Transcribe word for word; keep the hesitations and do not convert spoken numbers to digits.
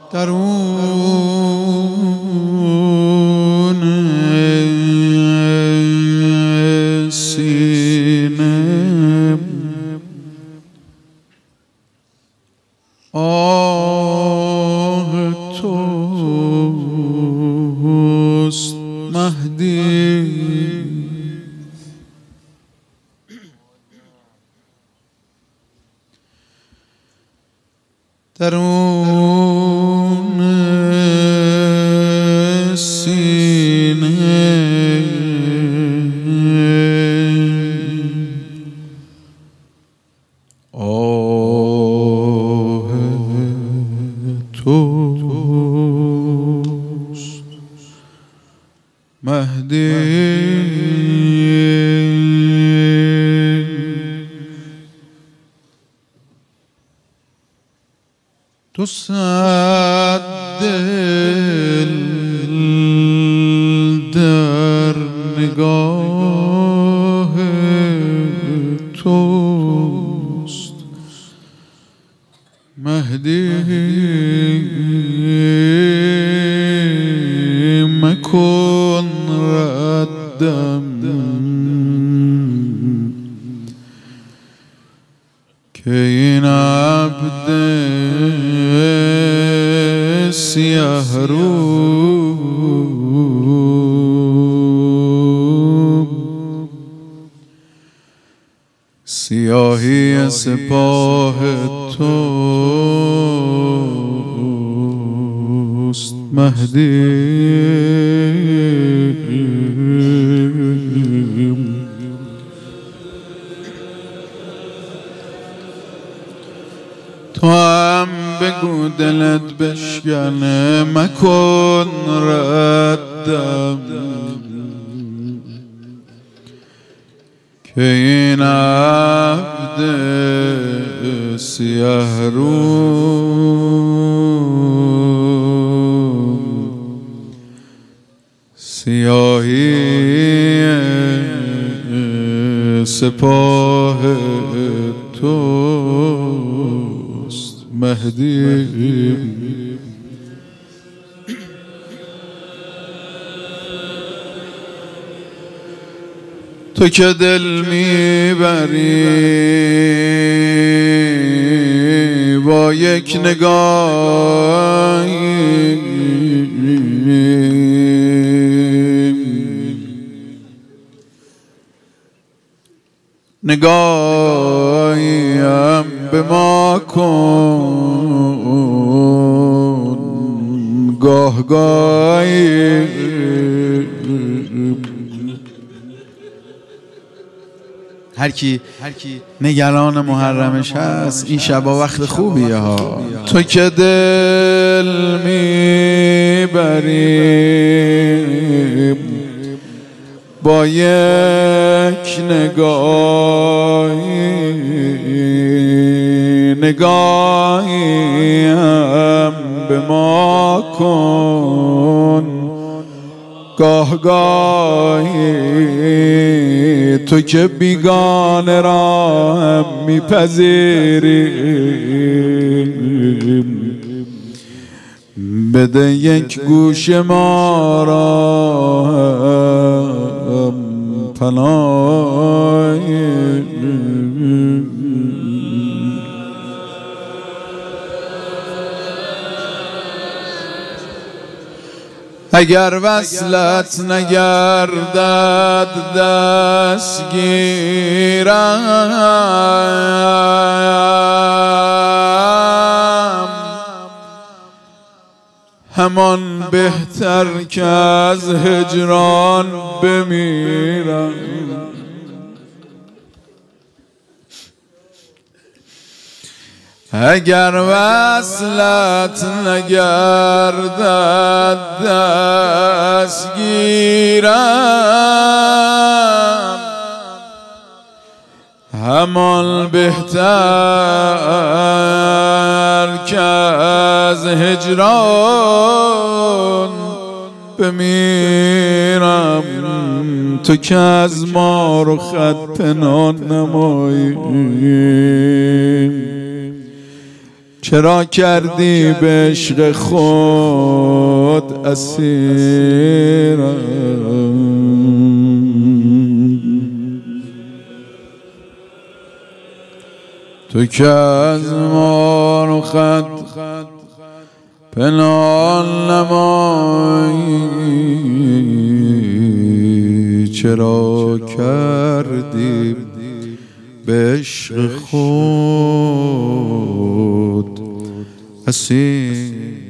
درون سینه آه توست مهدی، درون سینه آه توست مهدی. تو صد دل در نگاه توست مهدی، مکن ردم که این عبد سیاه رو سیاهی سپاه توست مهدی. تو هم بگو دلت بشکنه، مکن ردم که این عبد سیاه رو سیاهی سپاه توست مهدی. تو که دل میبری با یک نگاهی، نگاهیم به ما کن گاه گاهی. هر کی نگران محرمش هست این شبا وقت خوبیه ها. تو که دل میبری با یک نگاهی، نگاهی هم به ما کن گاه گاهی. تو که بیگانه را هم میپذیری بده یک گوش ما را هم پناهی. اگر وصلت نگردد دستگیرم، همان بهتر که از هجران بمیرم. اگر وصلت نگردد دستگیرم، همان بهتر که از هجران بمیرم. تو که از ما رو خط پنهان نمایی، چرا کردی به عشق خود اسیرم؟ تو که از ما خط پنهان نمایی، چرا کردی به عشق خود اسیر؟